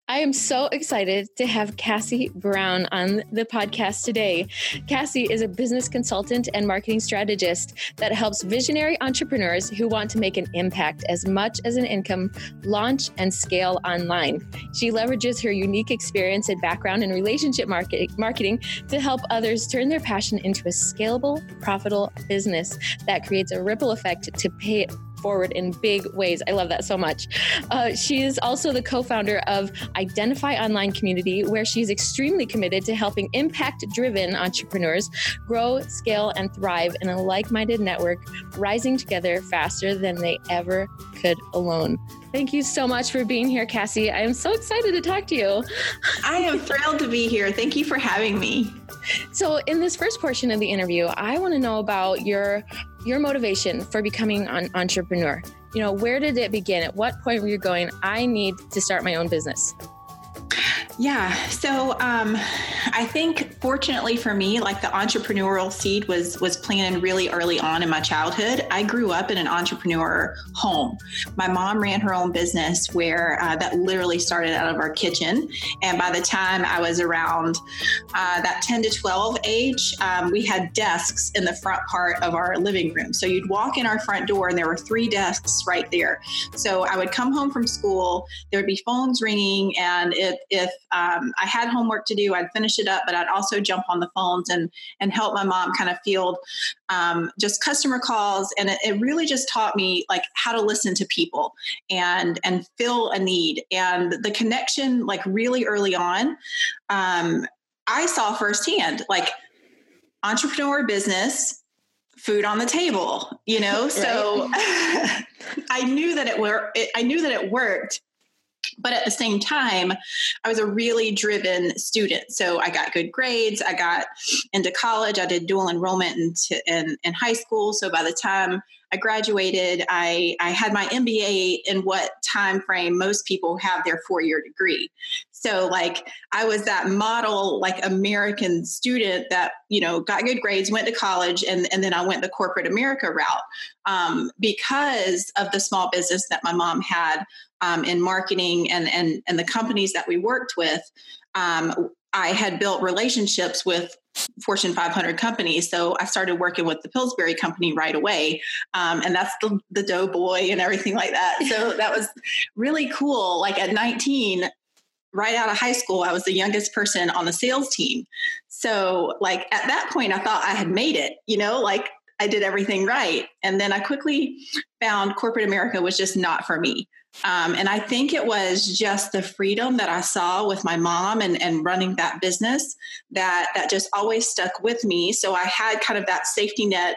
I am so excited to have Cassie Brown on the podcast today. Cassie is a business consultant and marketing strategist that helps visionary entrepreneurs who want to make an impact as much as an income launch and scale online. She leverages her unique experience and background in relationship marketing to help others turn their passion into a scalable, profitable business that creates a ripple effect to pay it forward in big ways. I love that so much. She is also the co-founder of Identify Online Community, where she's extremely committed to helping impact-driven entrepreneurs grow, scale, and thrive in a like-minded network, rising together faster than they ever could alone. Thank you so much for being here, Cassie. I am so excited to talk to you. I am thrilled to be here. Thank you for having me. So in this first portion of the interview, I want to know about your motivation for becoming an entrepreneur. You know, where did it begin? At what point were you going, I need to start my own business? Yeah. So I think fortunately for me, like the entrepreneurial seed was planted really early on in my childhood. I grew up in an entrepreneur home. My mom ran her own business where that literally started out of our kitchen. And by the time I was around that 10 to 12 age, we had desks in the front part of our living room. So you'd walk in our front door and there were 3 desks right there. So I would come home from school, there would be phones ringing, and if I had homework to do, I'd finish it up, but I'd also jump on the phones and help my mom kind of field just customer calls. And it really just taught me like how to listen to people and fill a need. And the connection, like really early on, I saw firsthand, like entrepreneur business, food on the table, you know? Right. So I knew that it worked. But at the same time, I was a really driven student. So I got good grades. I got into college. I did dual enrollment in high school. So by the time I graduated, I had my MBA in what time frame most people have their 4-year degree. So like I was that model, like American student that, you know, got good grades, went to college, and then I went the corporate America route because of the small business that my mom had in marketing and the companies that we worked with. I had built relationships with Fortune 500 companies. So I started working with the Pillsbury company right away. And that's the Doughboy and everything like that. So that was really cool. Like at 19, right out of high school, I was the youngest person on the sales team. So like at that point, I thought I had made it, you know, like I did everything right. And then I quickly found corporate America was just not for me. And I think it was just the freedom that I saw with my mom and running that business that just always stuck with me. So I had kind of that safety net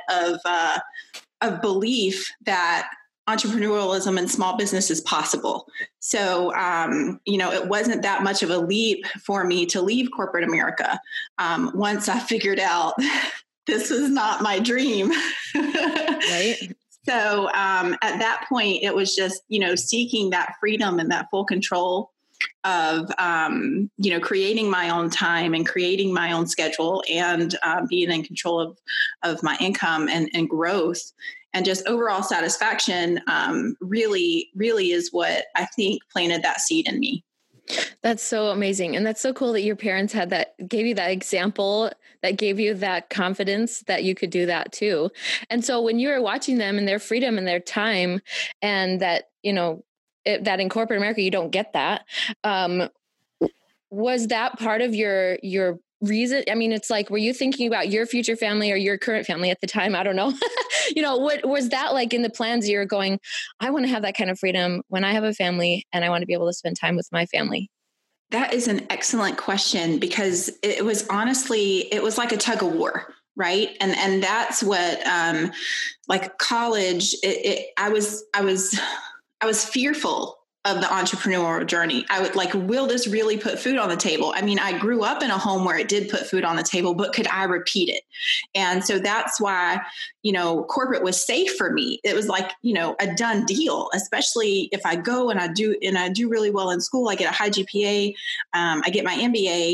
of belief that entrepreneurialism and small business is possible. So, you know, it wasn't that much of a leap for me to leave corporate America. Once I figured out this was not my dream. Right. So at that point, it was just, you know, seeking that freedom and that full control of, you know, creating my own time and creating my own schedule and being in control of my income and growth and just overall satisfaction really, really is what I think planted that seed in me. That's so amazing. And that's so cool that your parents gave you that example, that gave you that confidence that you could do that too. And so when you were watching them and their freedom and their time and that, you know, that in corporate America, you don't get that. Was that part of your reason? I mean, it's like, were you thinking about your future family or your current family at the time? I don't know. You know, what was that like in the plans? You're going, I want to have that kind of freedom when I have a family and I want to be able to spend time with my family. That is an excellent question because it was like a tug of war. Right. And that's what, like college, I was fearful of the entrepreneurial journey. I would like, will this really put food on the table? I mean, I grew up in a home where it did put food on the table, but could I repeat it? And so that's why, you know, corporate was safe for me. It was like, you know, a done deal, especially if I go and I do really well in school. I get a high GPA. I get my MBA.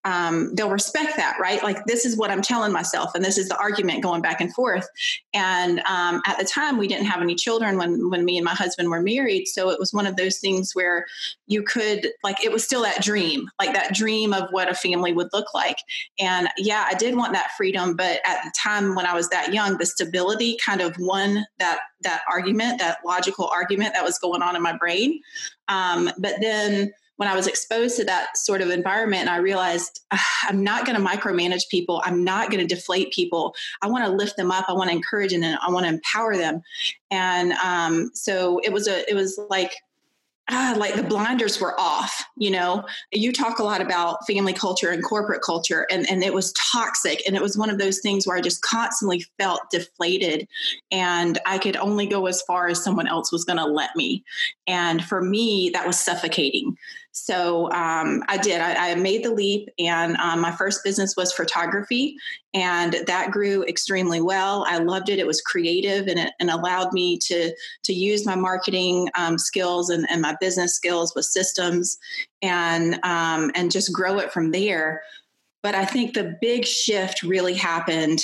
they'll respect that, right? Like, this is what I'm telling myself, and this is the argument going back and forth. And at the time, we didn't have any children when me and my husband were married. So it was one of those things where you could, like, it was still that dream of what a family would look like. And yeah, I did want that freedom, but at the time when I was that young, the stability kind of won that argument, that logical argument that was going on in my brain. But then when I was exposed to that sort of environment, I realized I'm not going to micromanage people. I'm not going to deflate people. I want to lift them up. I want to encourage them. I want to empower them. And so it was like the blinders were off. You talk a lot about family culture and corporate culture, and it was toxic. And it was one of those things where I just constantly felt deflated, and I could only go as far as someone else was going to let me. And for me, that was suffocating. So I did. I made the leap, and my first business was photography, and that grew extremely well. I loved it. It was creative, and it allowed me to use my marketing skills and my business skills with systems, and just grow it from there. But I think the big shift really happened.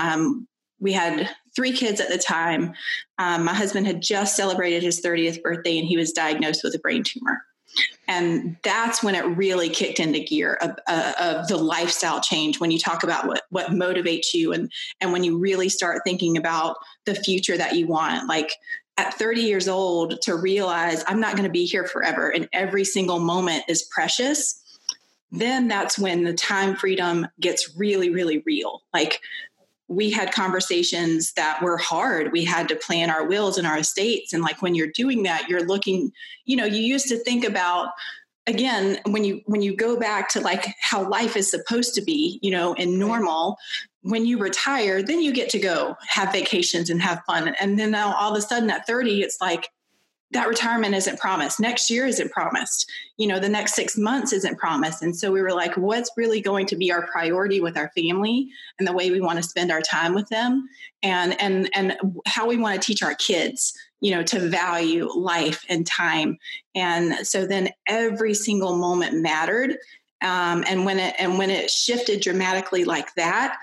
We had 3 kids at the time. My husband had just celebrated his 30th birthday, and he was diagnosed with a brain tumor. And that's when it really kicked into gear of the lifestyle change. When you talk about what motivates you, and when you really start thinking about the future that you want, like at 30 years old, to realize I'm not going to be here forever and every single moment is precious. Then that's when the time freedom gets really, really real. Like, we had conversations that were hard. We had to plan our wills and our estates. And like, when you're doing that, you're looking, you used to think about, again, when you go back to like how life is supposed to be, in normal, when you retire, then you get to go have vacations and have fun. And then now all of a sudden at 30, it's like, that retirement isn't promised. Next year isn't promised. The next 6 months isn't promised. And so we were like, what's really going to be our priority with our family and the way we want to spend our time with them, and how we want to teach our kids, to value life and time. And so then every single moment mattered. And when it shifted dramatically like that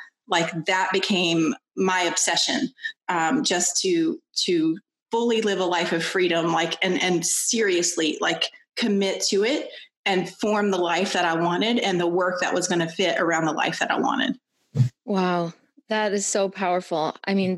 became my obsession, just to fully live a life of freedom, and seriously, commit to it and form the life that I wanted and the work that was going to fit around the life that I wanted. Wow. That is so powerful. I mean,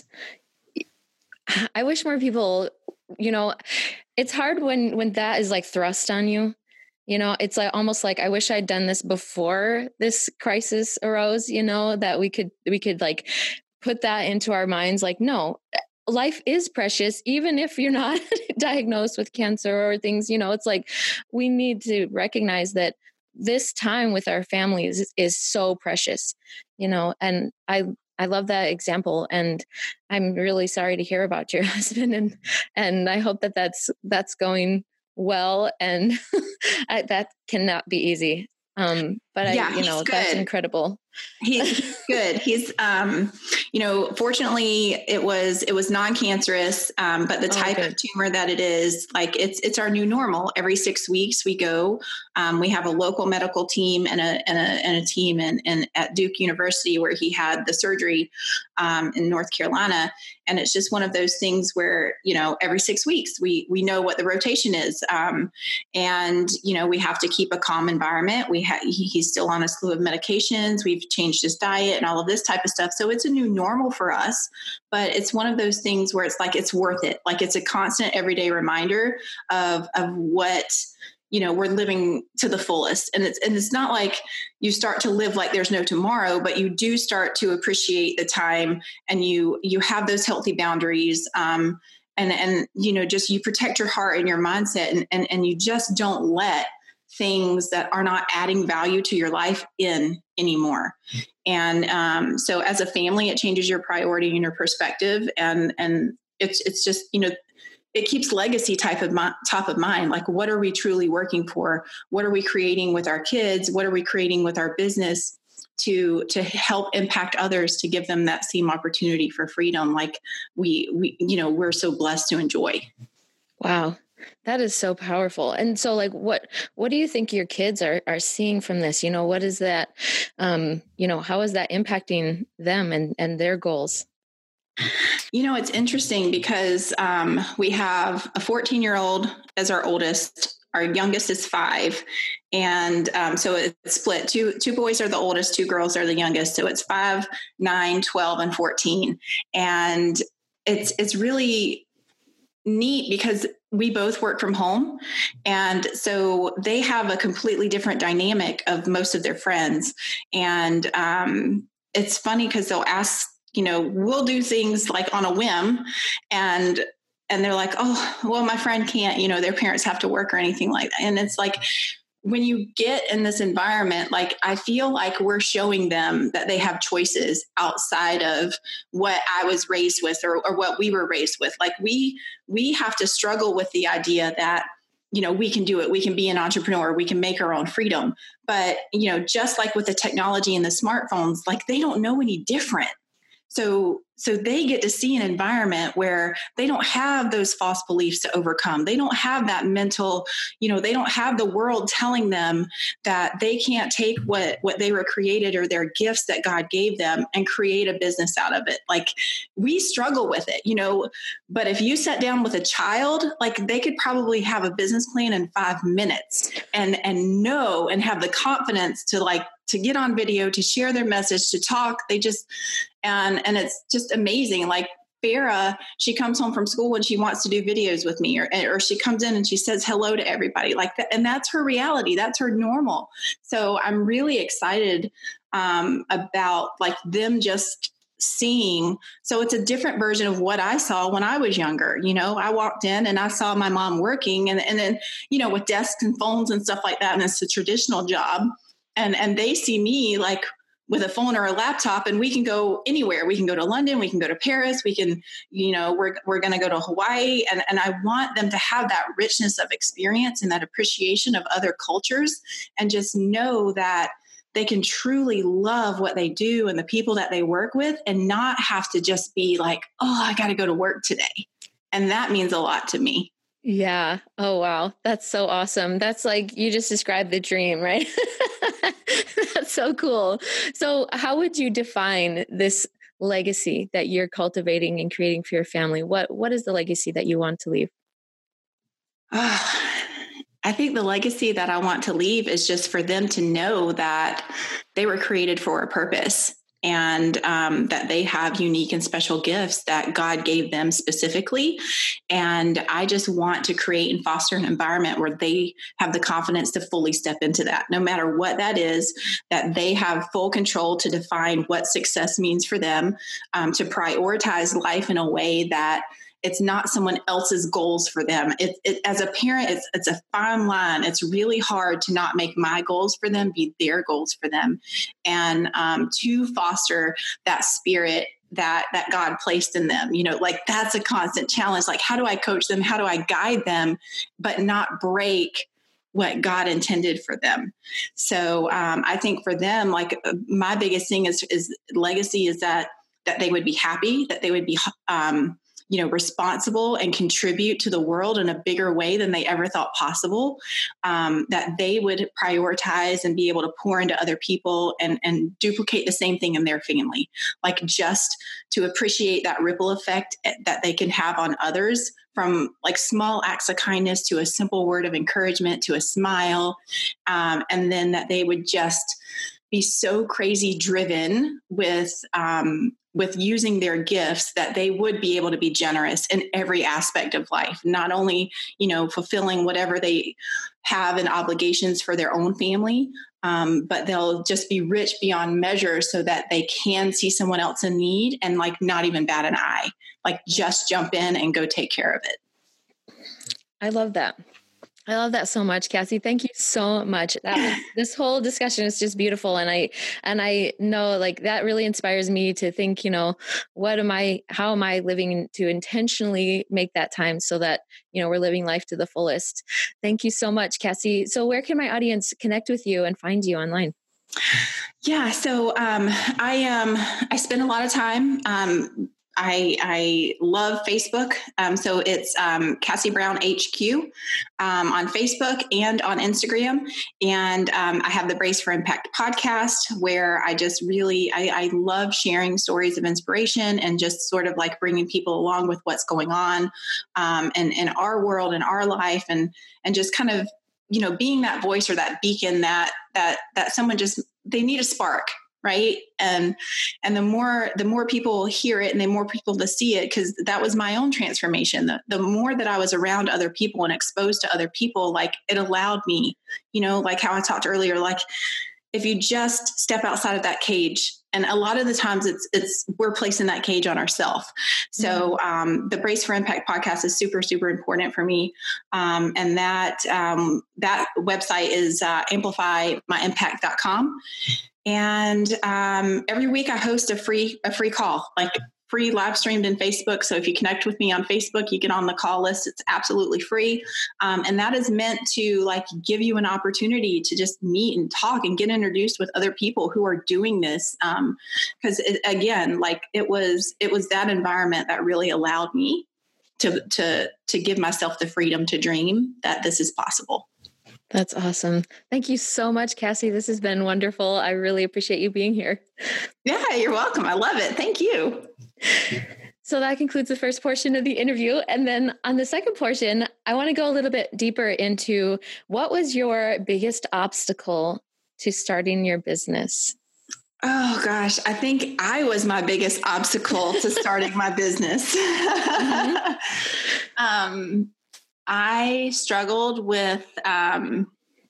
I wish more people, it's hard when that is like thrust on you. It's like almost like, I wish I'd done this before this crisis arose, that we could like put that into our minds. Like, no, life is precious, even if you're not diagnosed with cancer or things, it's like, we need to recognize that this time with our families is so precious, and I love that example. And I'm really sorry to hear about your husband, and I hope that that's going well. And that cannot be easy. But yeah, that's incredible. He's good. He's, fortunately it was non-cancerous, but the type of tumor that it is, like, it's our new normal. Every 6 weeks we go, we have a local medical team and a team at Duke University where he had the surgery, in North Carolina. And it's just one of those things where, every 6 weeks we know what the rotation is. And, we have to keep a calm environment. He's still on a slew of medications. We've changed his diet and all of this type of stuff. So it's a new normal for us, but it's one of those things where it's like, it's worth it. Like, it's a constant everyday reminder of what, we're living to the fullest. And it's not like you start to live like there's no tomorrow, but you do start to appreciate the time, and you have those healthy boundaries. And just, you protect your heart and your mindset, and you just don't let things that are not adding value to your life in anymore. And so as a family, it changes your priority and your perspective. And it's just, it keeps legacy top of mind. Like, what are we truly working for? What are we creating with our kids? What are we creating with our business to help impact others, to give them that same opportunity for freedom? Like we're so blessed to enjoy. Wow. That is so powerful. And so like, what do you think your kids are seeing from this? What is that, how is that impacting them and their goals? It's interesting because we have a 14-year-old as our oldest. Our youngest is 5. And so it's split. Two boys are the oldest, 2 girls are the youngest. So it's 5, 9, 12, and 14. And it's really neat because we both work from home. And so they have a completely different dynamic of most of their friends. And it's funny because they'll ask, we'll do things like on a whim, and they're like, oh, well, my friend can't, their parents have to work or anything like that. And it's like, when you get in this environment, like, I feel like we're showing them that they have choices outside of what I was raised with or what we were raised with. Like we have to struggle with the idea that, we can do it. We can be an entrepreneur. We can make our own freedom. But, just like with the technology and the smartphones, like they don't know any different. So they get to see an environment where they don't have those false beliefs to overcome. They don't have that mental, they don't have the world telling them that they can't take what they were created or their gifts that God gave them and create a business out of it. Like we struggle with it, but if you sat down with a child, like they could probably have a business plan in 5 minutes and know and have the confidence to get on video, to share their message, to talk. They just, and it's just amazing. Like Farah, she comes home from school and she wants to do videos with me, or she comes in and she says hello to everybody like that. And that's her reality. That's her normal. So I'm really excited about like them just seeing. So it's a different version of what I saw when I was younger. I walked in and I saw my mom working and then, with desks and phones and stuff like that. And it's a traditional job. And they see me like with a phone or a laptop, and we can go anywhere. We can go to London, we can go to Paris, we can, we're going to go to Hawaii. And I want them to have that richness of experience and that appreciation of other cultures, and just know that they can truly love what they do and the people that they work with, and not have to just be like, oh, I got to go to work today. And that means a lot to me. Yeah. Oh, wow. That's so awesome. That's like, you just described the dream, right? That's so cool. So how would you define this legacy that you're cultivating and creating for your family? What is the legacy that you want to leave? I think the legacy that I want to leave is just for them to know that they were created for a purpose, and that they have unique and special gifts that God gave them specifically. And I just want to create and foster an environment where they have the confidence to fully step into that, no matter what that is, that they have full control to define what success means for them, to prioritize life in a way that it's not someone else's goals for them. As a parent, it's a fine line. It's really hard to not make my goals for them be their goals for them, and to foster that spirit that God placed in them. Like that's a constant challenge. Like, how do I coach them? How do I guide them, but not break what God intended for them? So I think for them, like my biggest thing is legacy is that they would be happy, that they would be responsible and contribute to the world in a bigger way than they ever thought possible, that they would prioritize and be able to pour into other people and duplicate the same thing in their family, like just to appreciate that ripple effect that they can have on others, from like small acts of kindness to a simple word of encouragement to a smile. And then that they would just be so crazy driven with using their gifts that they would be able to be generous in every aspect of life, not only, fulfilling whatever they have in obligations for their own family, but they'll just be rich beyond measure so that they can see someone else in need and like not even bat an eye, like just jump in and go take care of it. I love that. I love that so much, Cassie. Thank you so much. This whole discussion is just beautiful. And I know like that really inspires me to think, how am I living to intentionally make that time so that, we're living life to the fullest. Thank you so much, Cassie. So where can my audience connect with you and find you online? Yeah. So I spend a lot of time I love Facebook. So it's Cassie Brown HQ on Facebook and on Instagram. And I have the Brace for Impact podcast, where I just really, I love sharing stories of inspiration and just sort of like bringing people along with what's going on in our world and our life, and just kind of, being that voice or that beacon that someone just, they need a spark. Right. And the more people hear it and the more people to see it, because that was my own transformation. The more that I was around other people and exposed to other people, like it allowed me, like how I talked earlier, like if you just step outside of that cage, and a lot of the times we're placing that cage on ourselves. So the Brace for Impact podcast is super, super important for me. And that website is amplifymyimpact.com. And every week I host a free call, like free live streamed in Facebook. So if you connect with me on Facebook, you get on the call list. It's absolutely free. And that is meant to like give you an opportunity to just meet and talk and get introduced with other people who are doing this. Because again, like it was that environment that really allowed me to give myself the freedom to dream that this is possible. That's awesome. Thank you so much, Cassie. This has been wonderful. I really appreciate you being here. Yeah, you're welcome. I love it. Thank you. So that concludes the first portion of the interview. And then on the second portion, I want to go a little bit deeper into what was your biggest obstacle to starting your business? Oh gosh, I think I was my biggest obstacle to starting my business. Mm-hmm. I struggled with, now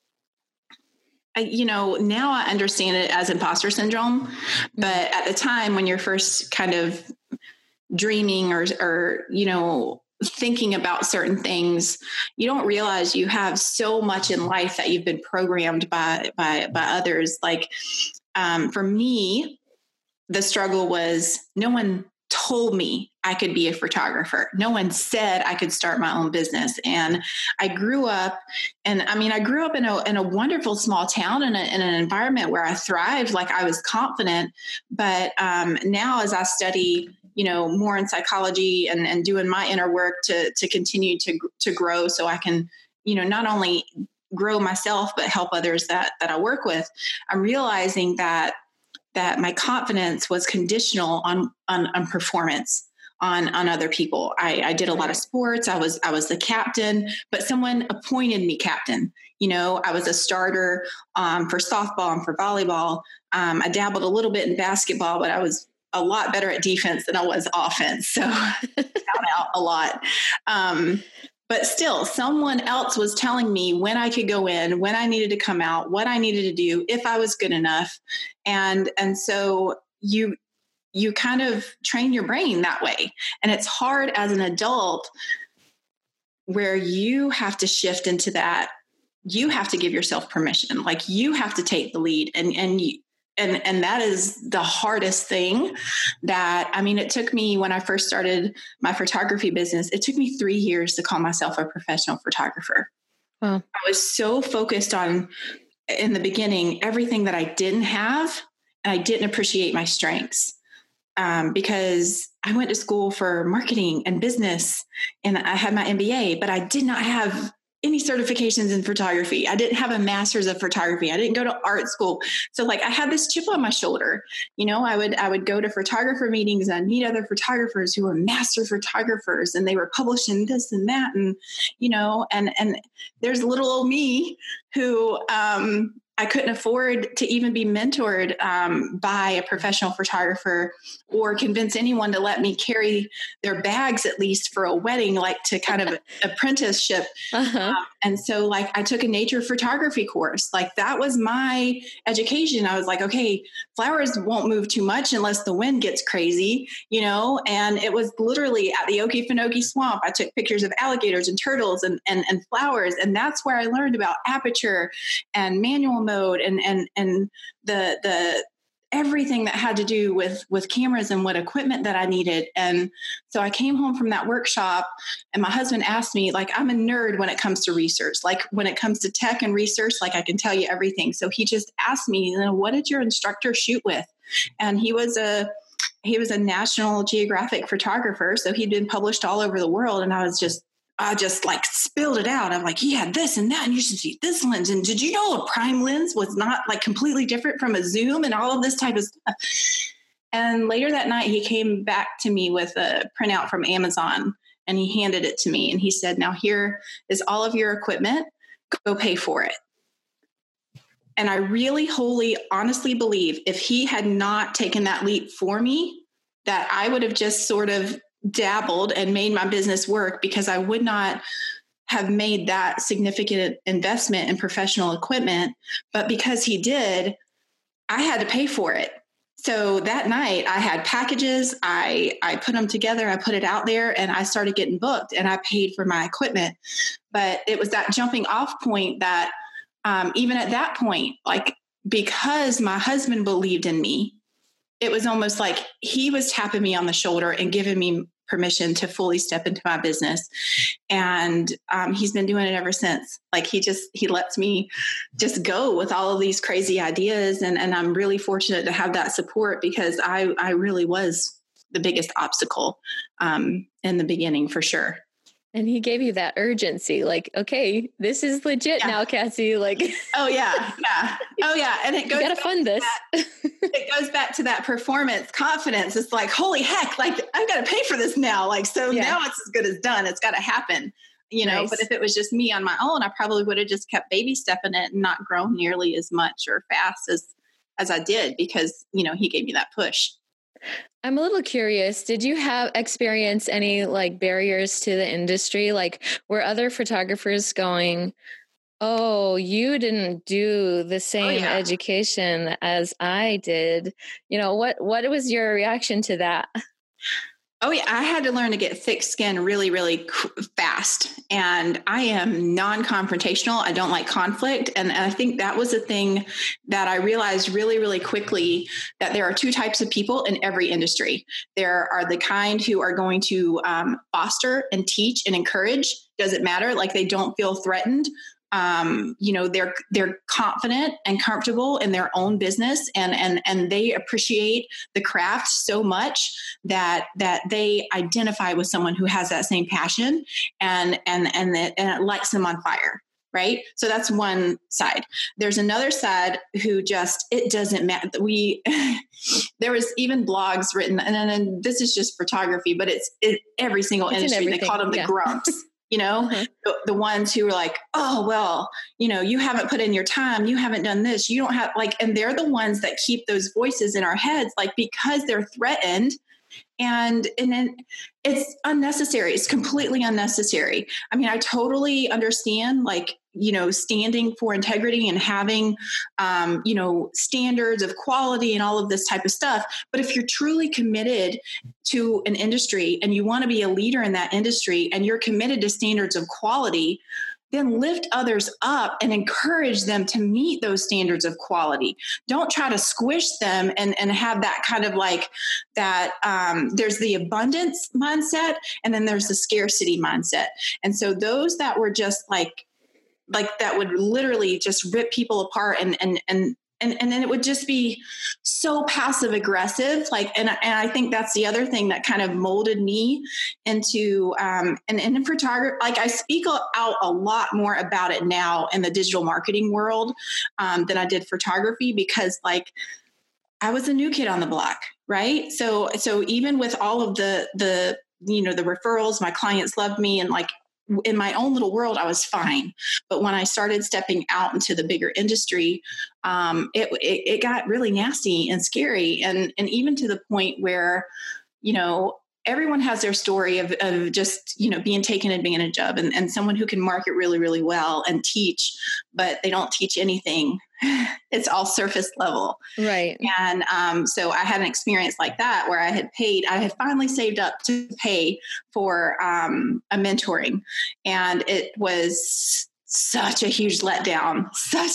I understand it as imposter syndrome, but at the time when you're first kind of dreaming or thinking about certain things, you don't realize you have so much in life that you've been programmed by others. Like, for me, the struggle was no one told me I could be a photographer. No one said I could start my own business. And I grew up, in a wonderful small town in an environment where I thrived, like I was confident. But now as I study, more in psychology and doing my inner work to continue to grow so I can, not only grow myself, but help others that I work with, I'm realizing that my confidence was conditional on performance on other people. I did a lot of sports. I was the captain, but someone appointed me captain. I was a starter for softball and for volleyball. I dabbled a little bit in basketball, but I was a lot better at defense than I was offense. So count out a lot. But still, someone else was telling me when I could go in, when I needed to come out, what I needed to do, if I was good enough. And so you kind of train your brain that way. And it's hard as an adult where you have to shift into that. You have to give yourself permission. Like you have to take the lead and that is the hardest thing it took me when I first started my photography business, it took me 3 years to call myself a professional photographer. Wow. I was so focused on, in the beginning, everything that I didn't have, and I didn't appreciate my strengths because I went to school for marketing and business and I had my MBA, but I did not have any certifications in photography. I didn't have a master's of photography. I didn't go to art school. So like I had this chip on my shoulder, I would go to photographer meetings and I'd meet other photographers who were master photographers and they were publishing this and that. And, and there's little old me who, I couldn't afford to even be mentored by a professional photographer or convince anyone to let me carry their bags, at least for a wedding, like to kind of apprenticeship. Uh-huh. And so like I took a nature photography course. Like that was my education. I was like, okay, flowers won't move too much unless the wind gets crazy, and it was literally at the Okefenokee Swamp. I took pictures of alligators and turtles and flowers. And that's where I learned about aperture and manual mode and the everything that had to do with cameras and what equipment that I needed. And so I came home from that workshop and my husband asked me, like, I'm a nerd when it comes to research, like when it comes to tech and research, like I can tell you everything. So he just asked me, what did your instructor shoot with? And he was a he was a National Geographic photographer. So he'd been published all over the world. And I just like spilled it out. I'm like, he had this and that, and you should see this lens. And did you know a prime lens was not like completely different from a zoom and all of this type of stuff? And later that night, he came back to me with a printout from Amazon, and he handed it to me. And he said, now here is all of your equipment. Go pay for it. And I really, wholly, honestly believe if he had not taken that leap for me, that I would have just sort of dabbled and made my business work, because I would not have made that significant investment in professional equipment. But because he did, I had to pay for it. So that night I had packages, I put them together, I put it out there, and I started getting booked, and I paid for my equipment. But it was that jumping off point that even at that point, like, because my husband believed in me, it was almost like he was tapping me on the shoulder and giving me permission to fully step into my business. And he's been doing it ever since. Like, he lets me just go with all of these crazy ideas. And I'm really fortunate to have that support, because I really was the biggest obstacle in the beginning, for sure. And he gave you that urgency, like, okay, this is legit now, Cassie. Like, oh yeah. Oh yeah. And it goes, you gotta fund this. It goes back to that performance confidence. It's like, holy heck, like, I've got to pay for this now. Like, so now it's as good as done. It's got to happen, you know. Nice. But if it was just me on my own, I probably would have just kept baby stepping it and not grown nearly as much or fast as I did, because, you know, he gave me that push. I'm a little curious. Did you experience any like barriers to the industry? Like, were other photographers going, oh, you didn't do the same education as I did? You know, what was your reaction to that? Oh yeah, I had to learn to get thick skin really, really fast. And I am non-confrontational. I don't like conflict. And I think that was a thing that I realized really, really quickly, that there are two types of people in every industry. There are the kind who are going to foster and teach and encourage. Doesn't matter. Like, they don't feel threatened. You know, they're confident and comfortable in their own business, and they appreciate the craft so much that they identify with someone who has that same passion, and it lights them on fire. Right. So that's one side. There's another side who just, it doesn't matter. There was even blogs written, and this is just photography, but it's every single industry. They called them the grumps. You know, the ones who are like, oh, well, you know, you haven't put in your time. You haven't done this. You don't have and they're the ones that keep those voices in our heads, like, because they're threatened. And then it's unnecessary. It's completely unnecessary. I mean, I totally understand, like, you know, standing for integrity and having, you know, standards of quality and all of this type of stuff. But if you're truly committed to an industry and you want to be a leader in that industry, and you're committed to standards of quality, then lift others up and encourage them to meet those standards of quality. Don't try to squish them and have that kind of like that. There's the abundance mindset, and then there's the scarcity mindset. And so those that were just like that would literally just rip people apart and then it would just be so passive aggressive. Like, and I think that's the other thing that kind of molded me into, and in photography, like, I speak out a lot more about it now in the digital marketing world, than I did photography, because, like, I was a new kid on the block. Right. So even with all of the, you know, the referrals, my clients loved me, and, like, in my own little world, I was fine. But when I started stepping out into the bigger industry, it got really nasty and scary. And even to the point where, you know, everyone has their story of just, you know, being taken advantage of, and someone who can market really, really well and teach, but they don't teach anything. It's all surface level. Right. And so I had an experience like that, where I had finally saved up to pay for a mentoring. And it was such a huge letdown.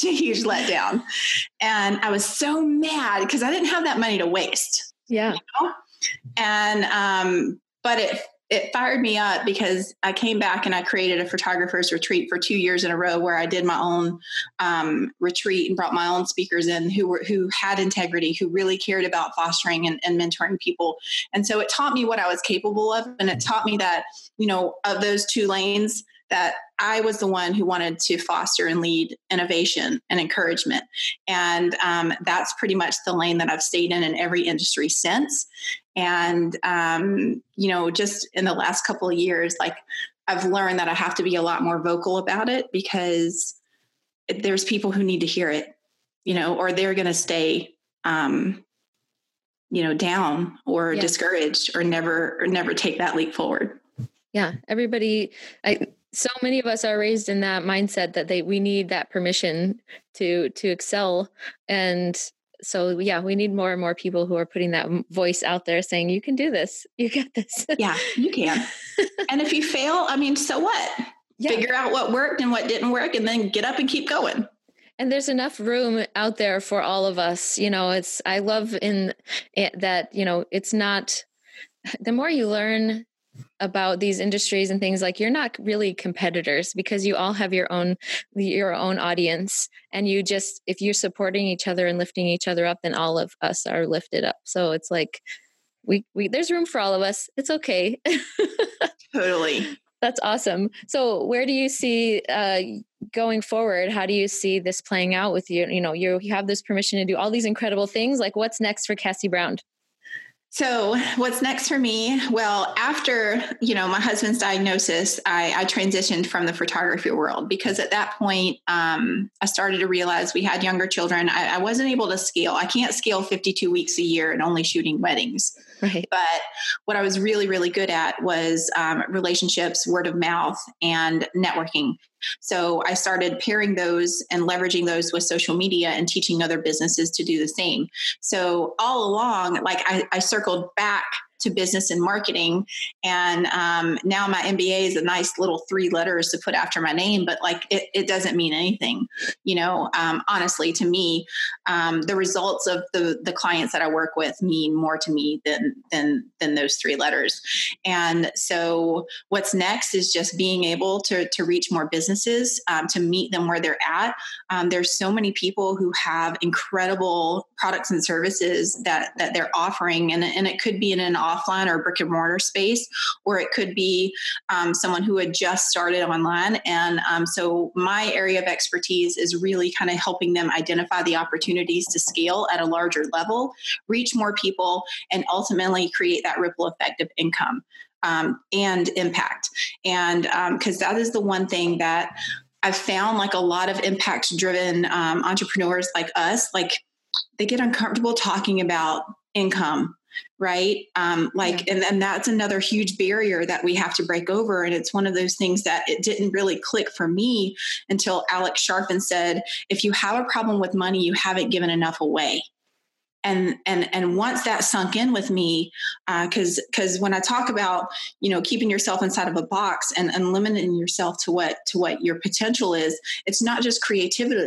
And I was so mad because I didn't have that money to waste. Yeah. You know? And, but it fired me up because I came back and I created a photographer's retreat for 2 years in a row where I did my own retreat and brought my own speakers in who had integrity, who really cared about fostering and mentoring people. And so it taught me what I was capable of. And it taught me that, of those two lanes, that I was the one who wanted to foster and lead innovation and encouragement. And that's pretty much the lane that I've stayed in every industry since. And, just in the last couple of years, like I've learned that I have to be a lot more vocal about it because there's people who need to hear it, or they're going to stay, down or discouraged or never take that leap forward. Yeah. So many of us are raised in that mindset that we need that permission to excel. And so, we need more and more people who are putting that voice out there saying, you can do this. You got this. Yeah, you can. And if you fail, so what? Yeah. Figure out what worked and what didn't work, and then get up and keep going. And there's enough room out there for all of us. I love in it that, it's not, the more you learn about these industries and things, like you're not really competitors because you all have your own audience, and if you're supporting each other and lifting each other up, then all of us are lifted up. So it's like we there's room for all of us. It's okay. Totally. That's awesome. So where do you see going forward? How do you see this playing out with you? You have this permission to do all these incredible things. Like, what's next for Cassie Brown? So what's next for me? Well, after, my husband's diagnosis, I transitioned from the photography world because at that point, I started to realize we had younger children. I wasn't able to scale. I can't scale 52 weeks a year and only shooting weddings. Right. But what I was really, really good at was relationships, word of mouth, and networking. So I started pairing those and leveraging those with social media and teaching other businesses to do the same. So all along, I circled back to business and marketing. And now my MBA is a nice little 3 letters to put after my name, but it doesn't mean anything. Honestly, to me, the results of the clients that I work with mean more to me than those 3 letters. And so what's next is just being able to reach more businesses, to meet them where they're at. There's so many people who have incredible products and services that they're offering. And it could be in an offline or brick and mortar space, or it could be someone who had just started online. And so my area of expertise is really kind of helping them identify the opportunities to scale at a larger level, reach more people, and ultimately create that ripple effect of income and impact. And because that is the one thing that I've found, like a lot of impact driven entrepreneurs like us, they get uncomfortable talking about income. Right. And that's another huge barrier that we have to break over. And it's one of those things that it didn't really click for me until Alex Sharfin said, if you have a problem with money, you haven't given enough away. And once that sunk in with me, because when I talk about, keeping yourself inside of a box and limiting yourself to what your potential is, it's not just creatively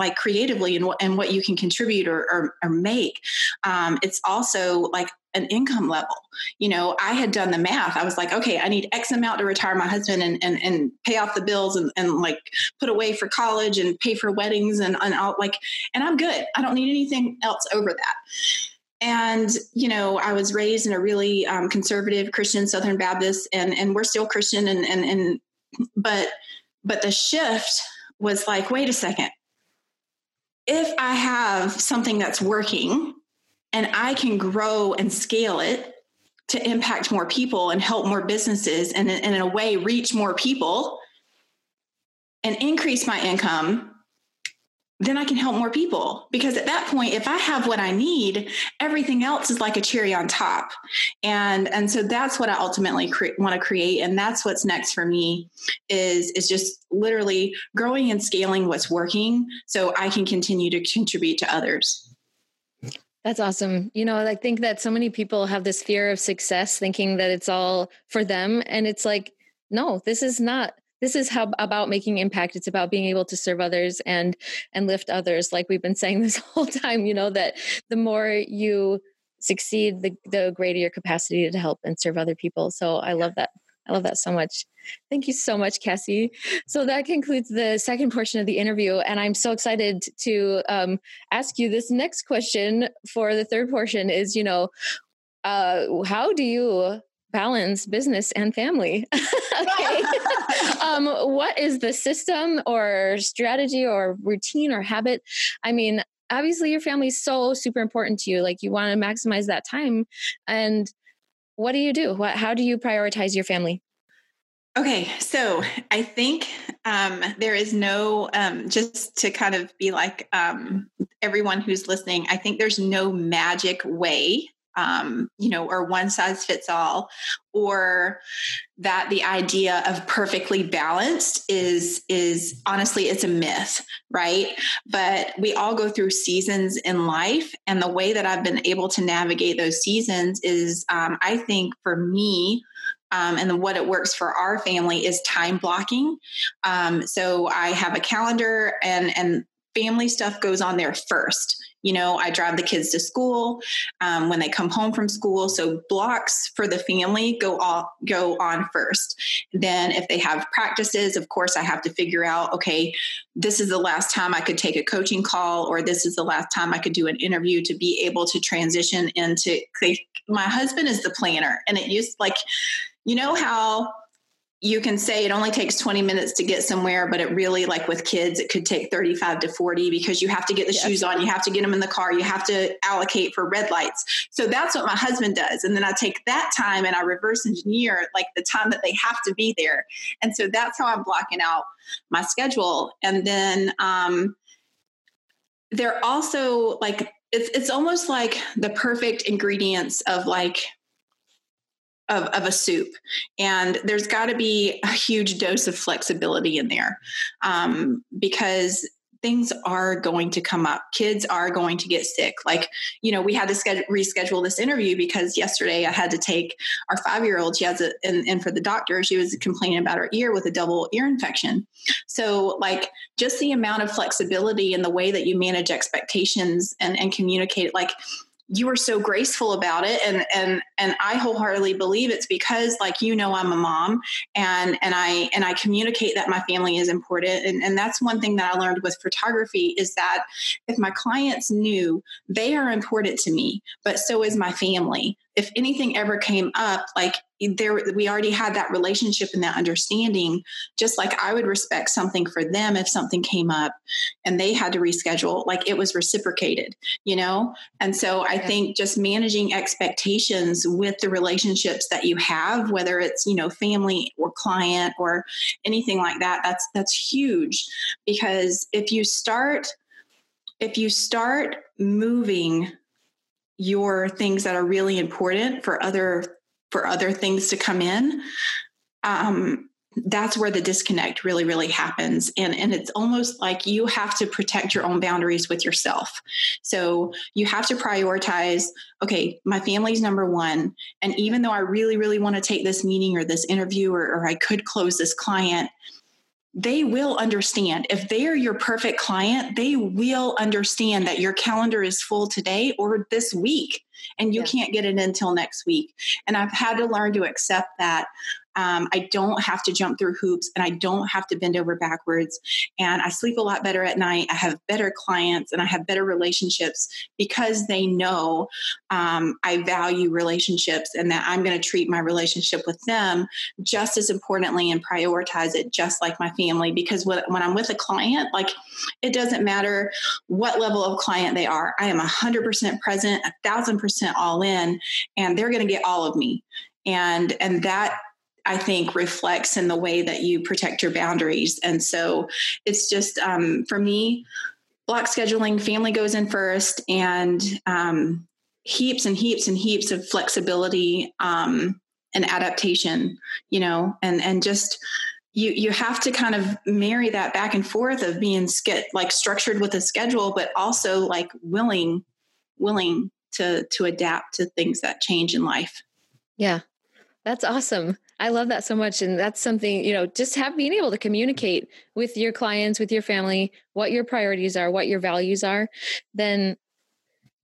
and what you can contribute or make. It's also like an income level. I had done the math. I was like, okay, I need X amount to retire my husband and pay off the bills and put away for college and pay for weddings and I'm good. I don't need anything else over that. And, I was raised in a really conservative Christian Southern Baptist, and we're still Christian but the shift was like, wait a second. If I have something that's working and I can grow and scale it to impact more people and help more businesses and in a way reach more people and increase my income, then I can help more people. Because at that point, if I have what I need, everything else is like a cherry on top. And so that's what I ultimately want to create. And that's what's next for me is just literally growing and scaling what's working so I can continue to contribute to others. That's awesome. I think that so many people have this fear of success, thinking that it's all for them. And it's like, no, this is about making impact. It's about being able to serve others and lift others. Like we've been saying this whole time, that the more you succeed, the greater your capacity to help and serve other people. So I love that. I love that so much. Thank you so much, Cassie. So that concludes the second portion of the interview. And I'm so excited to ask you this next question for the third portion is, how do you balance business and family? Okay. What is the system or strategy or routine or habit? I mean, obviously your family is so super important to you. Like you want to maximize that time. And what do you do? How do you prioritize your family? Okay, so I think there is no, just to kind of be like everyone who's listening, I think there's no magic way, or one size fits all, or that the idea of perfectly balanced is honestly, it's a myth, right? But we all go through seasons in life. And the way that I've been able to navigate those seasons is, I think for me, and then what it works for our family is time blocking. So I have a calendar and family stuff goes on there first. I drive the kids to school when they come home from school. So blocks for the family go on first. Then if they have practices, of course, I have to figure out, okay, this is the last time I could take a coaching call, or this is the last time I could do an interview to be able to transition into, my husband is the planner. And it used how you can say it only takes 20 minutes to get somewhere, but it really, like with kids, it could take 35 to 40 because you have to get the shoes on, you have to get them in the car, you have to allocate for red lights. So that's what my husband does. And then I take that time and I reverse engineer like the time that they have to be there. And so that's how I'm blocking out my schedule. And then they're also like, it's almost like the perfect ingredients of a soup. And there's got to be a huge dose of flexibility in there because things are going to come up. Kids are going to get sick. We had to reschedule this interview because yesterday I had to take our 5-year-old. She has and for the doctor, she was complaining about her ear with a double ear infection. So just the amount of flexibility in the way that you manage expectations and communicate, you were so graceful about it. And I wholeheartedly believe it's because I'm a mom and I communicate that my family is important. And that's one thing that I learned with photography is that if my clients knew they are important to me, but so is my family, if anything ever came up, we already had that relationship and that understanding, just like I would respect something for them if something came up and they had to reschedule, it was reciprocated, And so I think just managing expectations with the relationships that you have, whether it's, family or client or anything like that, that's huge. Because if you start moving your things that are really important for other things to come in, that's where the disconnect really, really happens. And it's almost like you have to protect your own boundaries with yourself. So you have to prioritize, okay, my family's number one. And even though I really, really want to take this meeting or this interview, or I could close this client, they will understand. If they are your perfect client, they will understand that your calendar is full today or this week, and you can't get it until next week. And I've had to learn to accept that. I don't have to jump through hoops and I don't have to bend over backwards. And I sleep a lot better at night. I have better clients and I have better relationships because they know I value relationships and that I'm going to treat my relationship with them just as importantly and prioritize it just like my family. Because when I'm with a client, it doesn't matter what level of client they are. I am 100% present, 1,000% all in, and they're going to get all of me. And that, I think, reflects in the way that you protect your boundaries. And so it's just, for me, block scheduling, family goes in first, and heaps and heaps and heaps of flexibility and adaptation, and just you have to kind of marry that back and forth of being structured with a schedule, but also willing to adapt to things that change in life. Yeah, that's awesome. I love that so much. And that's something, just being able to communicate with your clients, with your family, what your priorities are, what your values are, then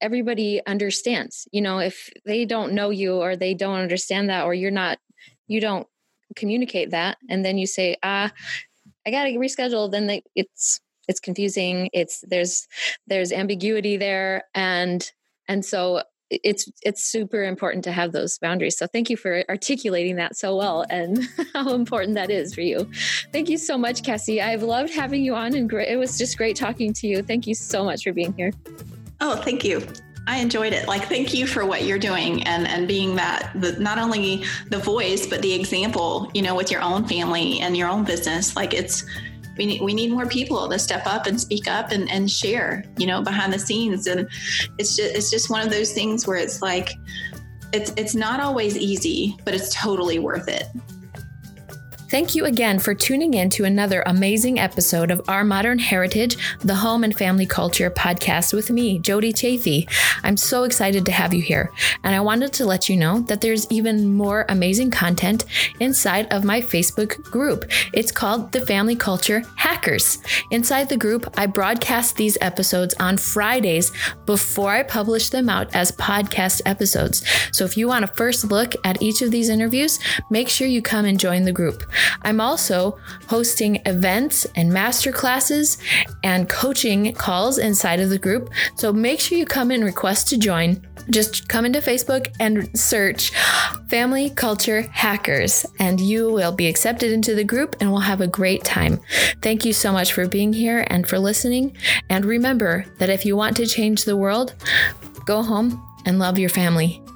everybody understands. If they don't know you or they don't understand that, or you don't communicate that, and then you say, I got to reschedule, then it's confusing. There's ambiguity there. And so it's super important to have those boundaries. So thank you for articulating that so well and how important that is for you. Thank you so much, Cassie. I've loved having you on, and it was just great talking to you. Thank you so much for being here. Oh, thank you. I enjoyed it. Thank you for what you're doing and being not only the voice, but the example, with your own family and your own business. We need more people to step up and speak up and share, behind the scenes. And it's just one of those things where it's it's not always easy, but it's totally worth it. Thank you again for tuning in to another amazing episode of Our Modern Heritage, the Home and Family Culture podcast with me, Jody Chafee. I'm so excited to have you here, and I wanted to let you know that there's even more amazing content inside of my Facebook group. It's called the Family Culture Hackers. Inside the group, I broadcast these episodes on Fridays before I publish them out as podcast episodes. So if you want to first look at each of these interviews, make sure you come and join the group. I'm also hosting events and masterclasses and coaching calls inside of the group. So make sure you come and request to join. Just come into Facebook and search Family Culture Hackers, and you will be accepted into the group and we'll have a great time. Thank you so much for being here and for listening. And remember that if you want to change the world, go home and love your family.